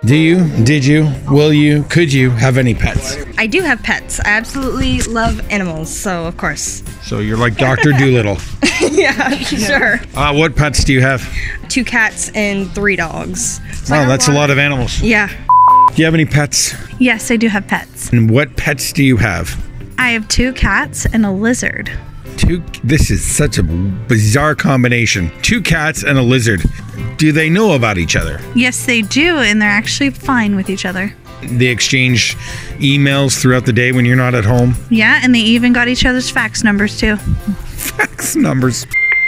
Do you? Did you? Will you? Could you have any pets? I do have pets. I absolutely love animals, so of course. So you're like Dr. Doolittle. Yeah, sure. What pets do you have? 2 cats and 3 dogs. Wow, that's a lot of animals. Yeah. Do you have any pets? Yes, I do have pets. And what pets do you have? I have 2 cats and a lizard. This is such a bizarre combination. 2 cats and a lizard. Do they know about each other? Yes, they do, and they're actually fine with each other. They exchange emails throughout the day when you're not at home? Yeah, and they even got each other's fax numbers too. Fax numbers.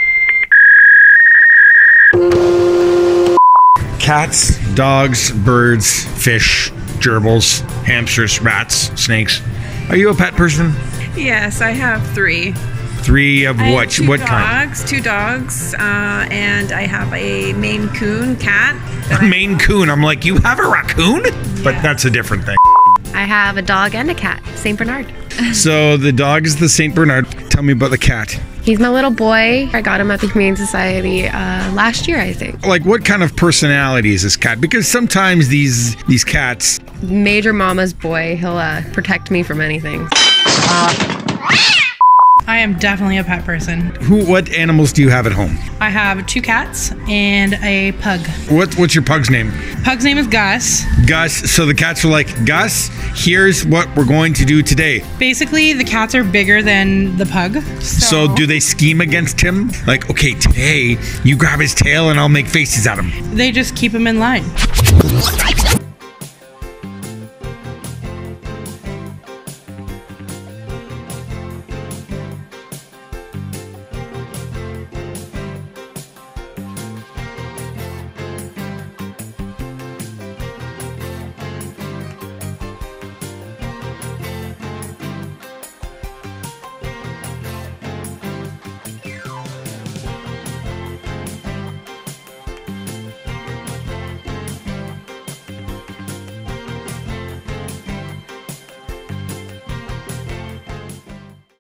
Cats, dogs, birds, fish, gerbils, hamsters, rats, snakes. Are you a pet person? Yes, I have 3. 3 of I what? have What kind? 2 dogs, and I have a Maine Coon cat. A Maine Coon. I'm like, you have a raccoon? But that's a different thing. I have a dog and a cat, St. Bernard. So the dog is the St. Bernard. Tell me about the cat. He's my little boy. I got him at the Humane Society last year, I think. Like, what kind of personality is this cat? Because sometimes these cats... Major mama's boy. He'll protect me from anything. I am definitely a pet person. What animals do you have at home? I have 2 cats and a pug. What's your pug's name? Pug's name is Gus. Gus. So the cats are like, Gus, here's what we're going to do today. Basically, the cats are bigger than the pug. So do they scheme against him? Like, okay, today you grab his tail and I'll make faces at him. They just keep him in line.